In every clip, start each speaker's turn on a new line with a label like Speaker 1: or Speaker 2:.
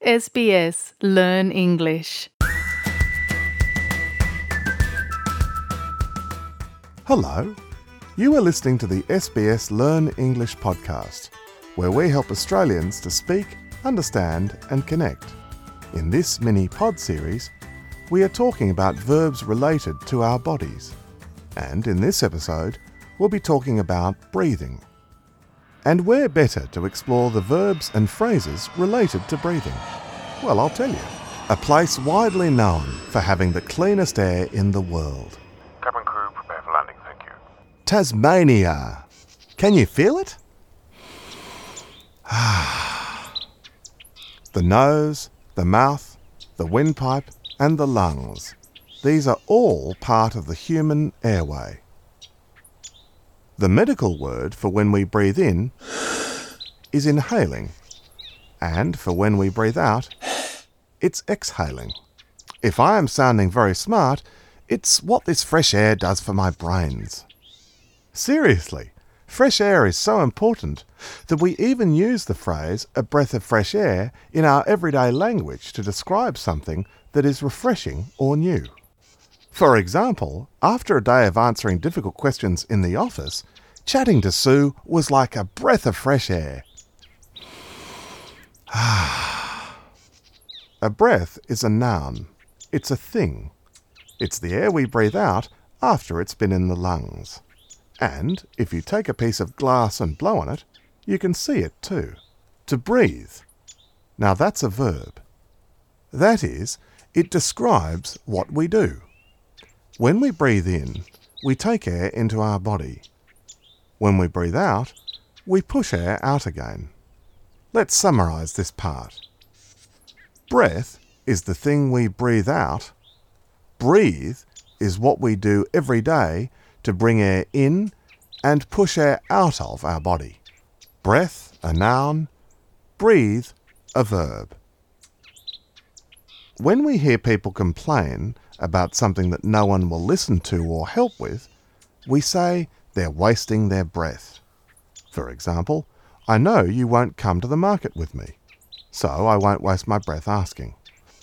Speaker 1: SBS Learn English.
Speaker 2: Hello, you are listening to the SBS Learn English podcast, where we help Australians to speak, understand and connect. In this mini pod series, we are talking about verbs related to our bodies. And in this episode, we'll be talking about breathing. And where better to explore the verbs and phrases related to breathing? Well, I'll tell you. A place widely known for having the cleanest air in the world.
Speaker 3: Cabin crew, prepare for landing, thank you.
Speaker 2: Tasmania. Can you feel it? The nose, the mouth, the windpipe and the lungs. These are all part of the human airway. The medical word for when we breathe in is inhaling, and for when we breathe out, it's exhaling. If I am sounding very smart, it's what this fresh air does for my brains. Seriously, fresh air is so important that we even use the phrase a breath of fresh air in our everyday language to describe something that is refreshing or new. For example, after a day of answering difficult questions in the office, chatting to Sue was like a breath of fresh air. A breath is a noun. It's a thing. It's the air we breathe out after it's been in the lungs. And if you take a piece of glass and blow on it, you can see it too. To breathe. Now that's a verb. That is, it describes what we do. When we breathe in, we take air into our body. When we breathe out, we push air out again. Let's summarise this part. Breath is the thing we breathe out. Breathe is what we do every day to bring air in and push air out of our body. Breath, a noun. Breathe, a verb. When we hear people complain about something that no one will listen to or help with, we say they're wasting their breath. For example, I know you won't come to the market with me, so I won't waste my breath asking.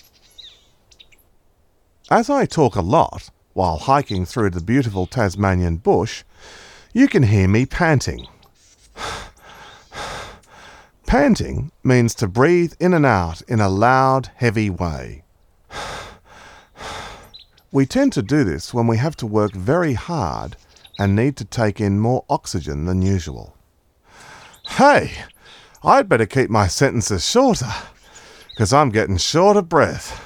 Speaker 2: As I talk a lot while hiking through the beautiful Tasmanian bush, you can hear me panting. Panting means to breathe in and out in a loud, heavy way. We tend to do this when we have to work very hard and need to take in more oxygen than usual. Hey, I'd better keep my sentences shorter, because I'm getting short of breath.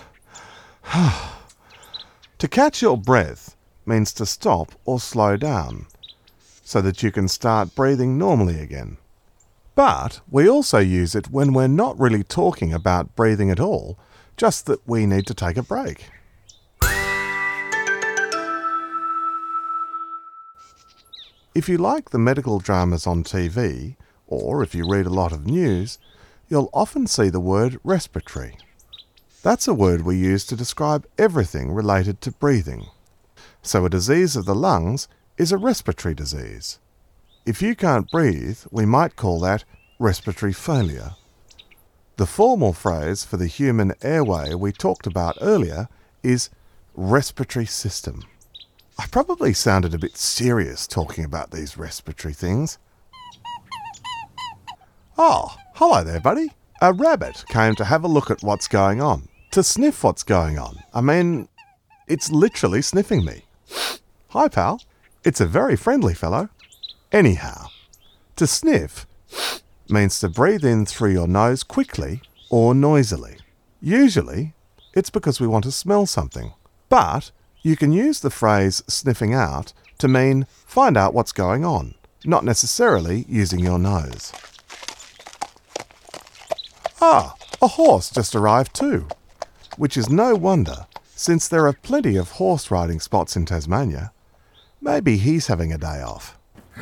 Speaker 2: To catch your breath means to stop or slow down, so that you can start breathing normally again. But we also use it when we're not really talking about breathing at all, just that we need to take a break. If you like the medical dramas on TV, or if you read a lot of news, you'll often see the word respiratory. That's a word we use to describe everything related to breathing. So a disease of the lungs is a respiratory disease. If you can't breathe, we might call that respiratory failure. The formal phrase for the human airway we talked about earlier is respiratory system. I probably sounded a bit serious talking about these respiratory things. Oh, hello there, buddy. A rabbit came to have a look at what's going on, to sniff what's going on. I mean, it's literally sniffing me. Hi, pal. It's a very friendly fellow. Anyhow, to sniff means to breathe in through your nose quickly or noisily. Usually, it's because we want to smell something. But you can use the phrase sniffing out to mean find out what's going on, not necessarily using your nose. Ah, a horse just arrived too, which is no wonder, since there are plenty of horse riding spots in Tasmania. Maybe he's having a day off.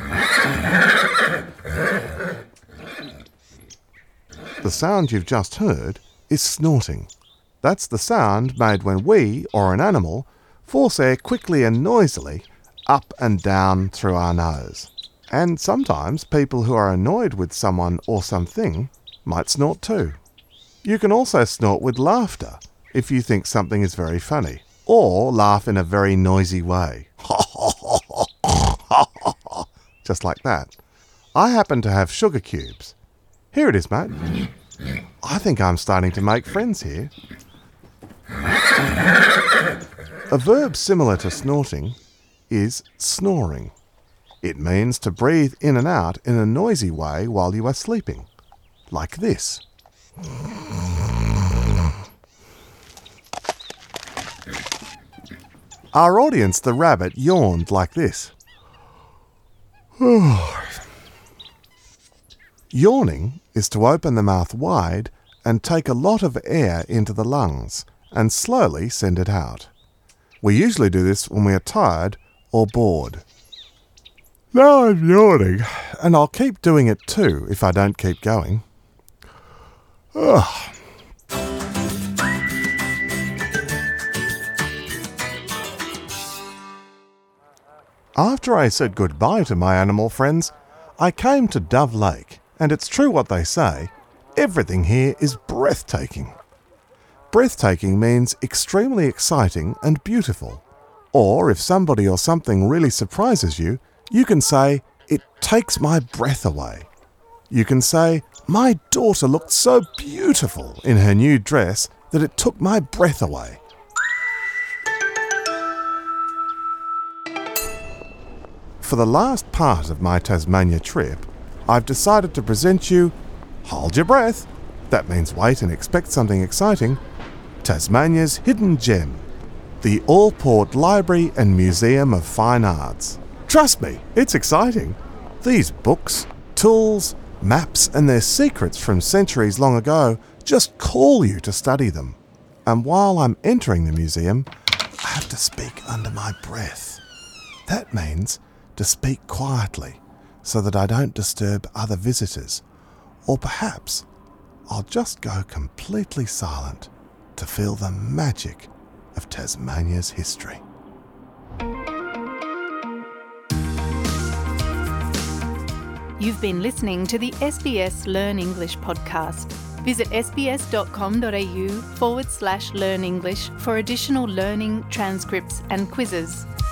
Speaker 2: The sound you've just heard is snorting. That's the sound made when we, or an animal, force air quickly and noisily up and down through our nose. And sometimes people who are annoyed with someone or something might snort too. You can also snort with laughter if you think something is very funny, or laugh in a very noisy way. Just like that. I happen to have sugar cubes. Here it is, mate. I think I'm starting to make friends here. A verb similar to snorting is snoring. It means to breathe in and out in a noisy way while you are sleeping. Like this. Our audience, the rabbit, yawned like this. Yawning is to open the mouth wide and take a lot of air into the lungs and slowly send it out. We usually do this when we are tired or bored. Now I'm yawning, and I'll keep doing it too if I don't keep going. Ugh. After I said goodbye to my animal friends, I came to Dove Lake, and it's true what they say, everything here is breathtaking. Breathtaking means extremely exciting and beautiful. Or if somebody or something really surprises you, you can say, it takes my breath away. You can say, my daughter looked so beautiful in her new dress that it took my breath away. For the last part of my Tasmania trip, I've decided to present you Hold Your Breath. That means wait and expect something exciting. Tasmania's Hidden Gem, the Allport Library and Museum of Fine Arts. Trust me, it's exciting. These books, tools, maps and their secrets from centuries long ago just call you to study them. And while I'm entering the museum, I have to speak under my breath. That means to speak quietly so that I don't disturb other visitors. Or perhaps I'll just go completely silent to feel the magic of Tasmania's history.
Speaker 1: You've been listening to the SBS Learn English podcast. Visit sbs.com.au/learn English for additional learning, transcripts and quizzes.